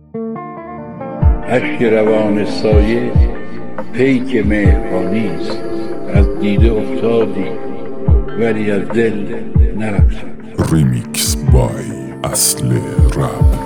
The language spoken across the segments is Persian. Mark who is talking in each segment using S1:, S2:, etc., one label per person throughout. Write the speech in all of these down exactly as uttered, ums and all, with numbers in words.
S1: اشک روان سایه پیک مهربانیست. از دیده افتادی ولی از دل نرفتم.
S2: ریمیکس بای اصل رپ.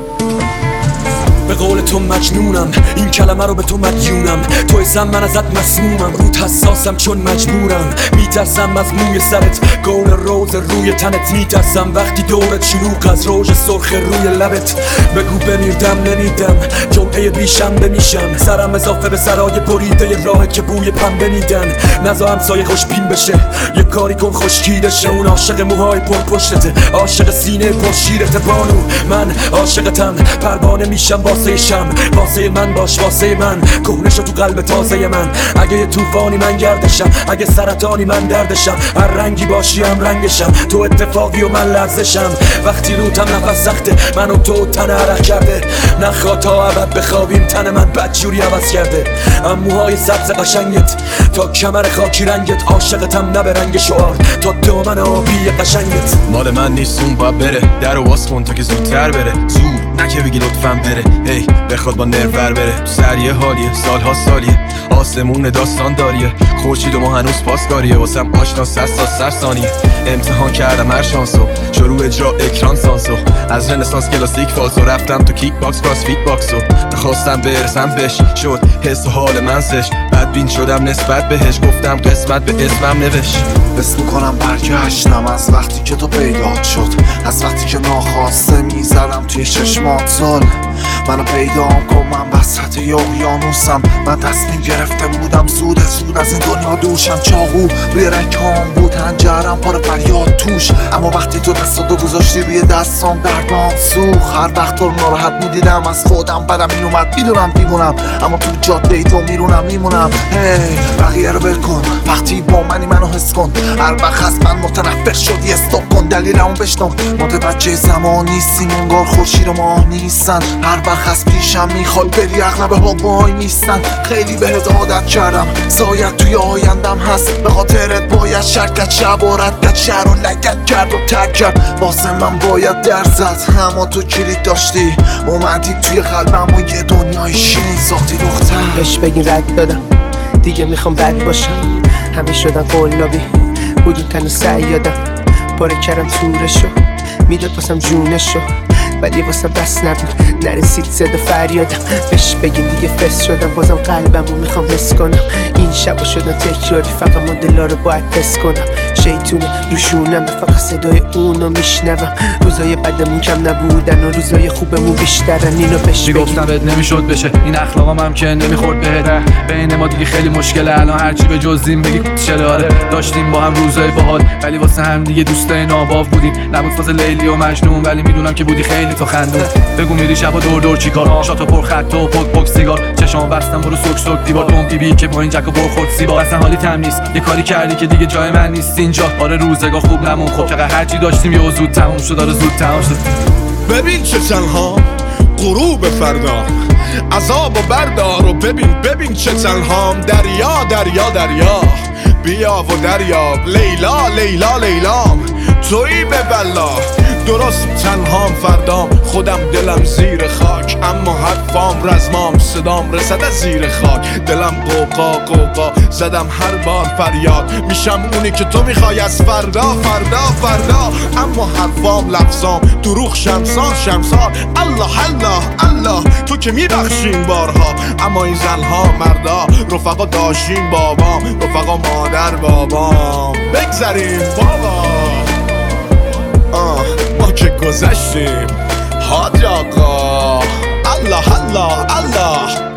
S3: به قول تو مجنونم، این کلمه رو به تو مدیونم. تو ازم من ازت مسمومم، روت حساسم چون مجبورم. میترسم از موی سرت، گل روز روی تنت. میترسم وقتی دورت شلوغ از روژ سرخ روی لبت. بگو بمیردم نمیدم، جمعه بیشنبه میشم. سرم اضافه به سرای بریده راه که بوی پنبه میدن. نزا همسایه خوشبین بشه، یه کاری کن خشکیده شه. اون عاشق موهای پر پشتته، عاشق سینه پر شیرت بانو. من عاشقتم، پروانه میشم واسه شم. واسه من باش، واسه من کهنه شو تو قلب تازه من. اگه یه طوفانی من گردشم، اگه سرطانی من دردشم. هر رنگی باشی هم رنگشم، تو اتفاقی و من لرزشم. وقتی روتم نفس سخته، من و تو تن عرق کرده. نخوا تا ابد بخوابیم، تن من بدجوری عوض کرده. اموهای سبز قشنگت تا کمر خاکی رنگت. عاشقتم نه به رنگ شعار، تا دامن آبی قشنگت.
S4: مال من نیست اون باید بره، در و باز کن تا که زودتر بره. زود نکه بگی لطفم بره، هی بخواد با نرور بره. تو سریه حالیه، سالها سالیه، آسمون داستان داریه. خورشید و ما هنوز پاسکاریه، واسم آشنا سر تا سر ثانیه. امتحان کردم هر شانسو، شروع اجرا اکران سانسو. از رنسانس کلاسیک فالسو، رفتم تو کیک باکس کراس فیت باکسو. نخواستم برسم بهش، شد حس و حال من سش. بدبین شدم نسبت بهش، گفتم قسمت به اسمم نوشت.
S5: حس میکنم برگشتم از وقتی که تو پیدا شد. از وقتی که ناخواسته میزدم توی چشمات زل. منو پیدا کن، من وسط اقیانوسم. من تصمیم گرفته بودم زود زود از این دنیا دوشم. چاقو روی رکام بود، هنجرم پر فریاد توش. اما وقتی تو دستاتو گذاشتی روی دستام، دردام سوخت. هر وقت تو رو ناراحت میدیدم از خودم بدم میومد. میدونم دیوونم، اما تو جاده تو میرونم میمونم. هی بقیه رو ول کن، وقتی با منی منو حس کن. هر وقت از من متنفر شدی استاپ کن، دلیلمو بشنو. متوجه زمان نیستیم، انگار خورشید و ماه نیستن. هر وقت از پیشم میخوای بری، اغلب ها وای نیستن. خیلی بهت عادت کردم، زاید توی آیندم هست. به خاطرت باید شرکت شب و ردت شهر و لگت کرد و تک کرد. واسه من باید در زد، اما تو کلید داشتی. اومدی توی قلبم و یه دنیای شیرین ساختی دختر.
S6: بهش بگین رد دادم، دیگه میخوام بد باشم. همه شدن قلابی، بودون تن سیادم. پاره کردم تورشو، میداد واسم جونشو. ولی واسم بس نبود، نرسید صدا فریادم. بهش بگین دیگه فس شدم، بازم قلبمو میخوام حس کنم. این شبا شدن تکراری، فقط من دلا رو باید حس کنم. شیطونه روشونم، فقط صدای اونو میشنوم. روزای بدمون کم نبودن و روزای خوبمون بیشترن. اینو بهش بگین.
S7: میگفتم بهت نمیشد بشه، این اخلاقام هم که نمیخورد بهت. بین ما دیگه خیلی مشکله، الان هرچی به جزیم بگی چلاره. داشتیم با هم روزای باحال، ولی واسه هم دیگه دوستای ناباو بودیم. نبود فاز لیلی و مجنون، ولی میدونم که بودی خیلی تو خندون. بگو میری شبا دور دور چیکار، شاتو پر خط و پک پک سیگار. چشام بستم برو سوک سوک دیوار، دوم بی بی که با این جک و برخورد سیبا. اصلا حالی تم نیست، یه کاری کردی که دیگه جای من نیست اینجا. آره روزگار خوب نمون، خب چقدر هرچی داشتیم یه زود تموم شد. آره زود تموم شد.
S8: ببین چه تنها غروب فردا، عذاب و بردار و ببین ببین چه تنهام. دریا دریا دریا، بیا و دریاب. لیلا لیلا لیلام، تویی به بلا. درست تنهام فردام، خودم دلم زیر خاک. اما حرفام رزمام، صدام رسد از زیر خاک. دلم قوقا قوقا، زدم هر بار فریاد. میشم اونی که تو میخوای از فردا فردا فردا. اما حرفام لفظام دروغ شمسان شمسان. الله الله الله، تو که میبخشین بارها. اما این زنها مردا، رفقا داشتین بابام. رفقا مادر بابام. بگذریم بابا، آه ما که گذشتیم. حاج آقا الله الله الله.